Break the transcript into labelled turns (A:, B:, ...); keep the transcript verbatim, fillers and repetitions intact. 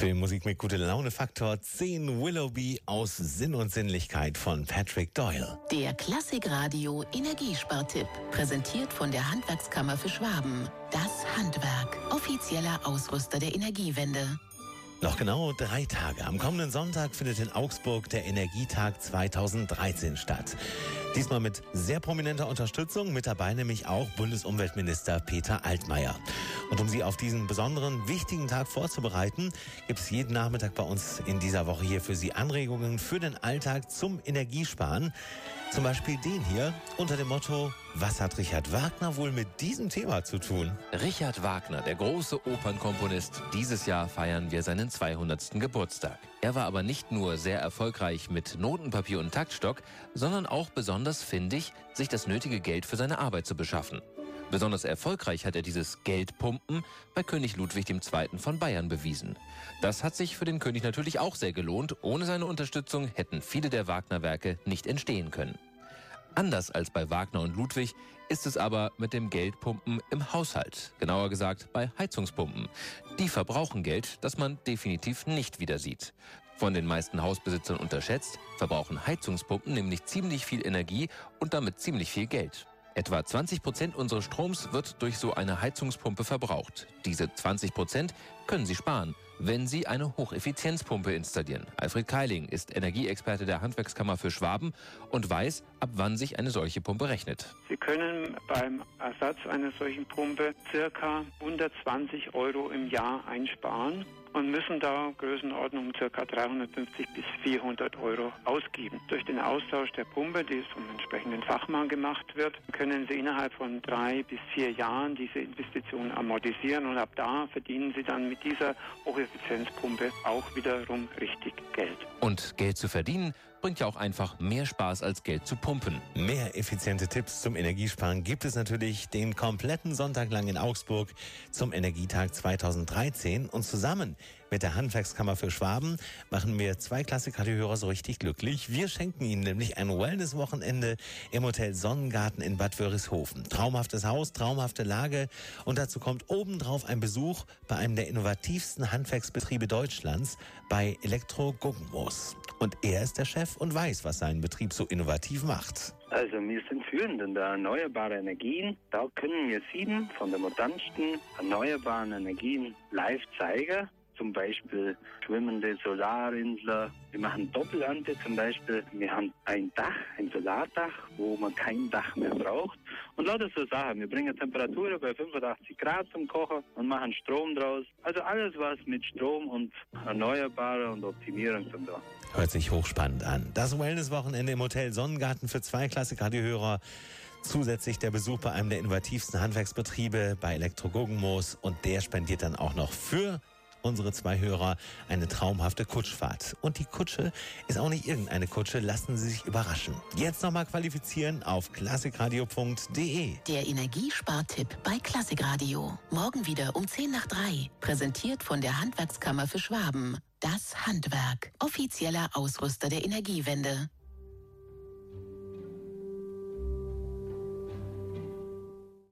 A: Filmmusik mit guter Laune Faktor zehn, Willoughby aus Sinn und Sinnlichkeit von Patrick Doyle.
B: Der Klassikradio Energiespartipp, präsentiert von der Handwerkskammer für Schwaben. Das Handwerk, offizieller Ausrüster der Energiewende.
A: Noch genau drei Tage. Am kommenden Sonntag findet in Augsburg der Energietag zweitausenddreizehn statt. Diesmal mit sehr prominenter Unterstützung, mit dabei nämlich auch Bundesumweltminister Peter Altmaier. Und um Sie auf diesen besonderen, wichtigen Tag vorzubereiten, gibt es jeden Nachmittag bei uns in dieser Woche hier für Sie Anregungen für den Alltag zum Energiesparen. Zum Beispiel den hier unter dem Motto: Was hat Richard Wagner wohl mit diesem Thema zu tun?
C: Richard Wagner, der große Opernkomponist. Dieses Jahr feiern wir seinen zweihundertsten Geburtstag. Er war aber nicht nur sehr erfolgreich mit Notenpapier und Taktstock, sondern auch besonders findig, sich das nötige Geld für seine Arbeit zu beschaffen. Besonders erfolgreich hat er dieses Geldpumpen bei König Ludwig der Zweite von Bayern bewiesen. Das hat sich für den König natürlich auch sehr gelohnt. Ohne seine Unterstützung hätten viele der Wagner-Werke nicht entstehen können. Anders als bei Wagner und Ludwig ist es aber mit dem Geldpumpen im Haushalt. Genauer gesagt bei Heizungspumpen. Die verbrauchen Geld, das man definitiv nicht wieder sieht. Von den meisten Hausbesitzern unterschätzt, verbrauchen Heizungspumpen nämlich ziemlich viel Energie und damit ziemlich viel Geld. Etwa zwanzig Prozent unseres Stroms wird durch so eine Heizungspumpe verbraucht. Diese zwanzig Prozent können Sie sparen, wenn Sie eine Hocheffizienzpumpe installieren. Alfred Keiling ist Energieexperte der Handwerkskammer für Schwaben und weiß, ab wann sich eine solche Pumpe rechnet.
D: Sie können beim Ersatz einer solchen Pumpe circa hundertzwanzig Euro im Jahr einsparen und müssen da Größenordnung ca. dreihundertfünfzig bis vierhundert Euro ausgeben. Durch den Austausch der Pumpe, die vom entsprechenden Fachmann gemacht wird, können Sie innerhalb von drei bis vier Jahren diese Investition amortisieren und ab da verdienen Sie dann mit dieser Hocheffizienzpumpe auch wiederum richtig Geld.
C: Und Geld zu verdienen bringt ja auch einfach mehr Spaß als Geld zu pumpen.
A: Mehr effiziente Tipps zum Energiesparen gibt es natürlich den kompletten Sonntag lang in Augsburg zum Energietag zweitausenddreizehn. Und zusammen mit der Handwerkskammer für Schwaben machen wir zwei Klassikradiohörer so richtig glücklich. Wir schenken Ihnen nämlich ein Wellness-Wochenende im Hotel Sonnengarten in Bad Wörishofen. Traumhaftes Haus, traumhafte Lage und dazu kommt obendrauf ein Besuch bei einem der innovativsten Handwerksbetriebe Deutschlands, bei Elektro Guggenmoos. Und er ist der Chef und weiß, was seinen Betrieb so innovativ macht.
E: Also wir sind führend in der erneuerbaren Energien. Da können wir sieben von den modernsten erneuerbaren Energien live zeigen. Zum Beispiel schwimmende Solarinseln. Wir machen Doppelernte zum Beispiel. Wir haben ein Dach, ein Solardach, wo man kein Dach mehr braucht. Und lauter so Sachen. Wir bringen Temperaturen bei fünfundachtzig Grad zum Kochen und machen Strom draus. Also alles, was mit Strom und Erneuerbare und Optimierung zum da.
A: Hört sich hochspannend an. Das Wellness-Wochenende im Hotel Sonnengarten für zwei Klassikradiohörer. Zusätzlich der Besuch bei einem der innovativsten Handwerksbetriebe bei Elektro Guggenmoos. Und der spendiert dann auch noch für unsere zwei Hörer eine traumhafte Kutschfahrt. Und die Kutsche ist auch nicht irgendeine Kutsche. Lassen Sie sich überraschen. Jetzt nochmal qualifizieren auf klassikradio punkt de.
B: Der Energiespartipp bei Klassikradio. Morgen wieder um zehn nach drei. Präsentiert von der Handwerkskammer für Schwaben. Das Handwerk. Offizieller Ausrüster der Energiewende.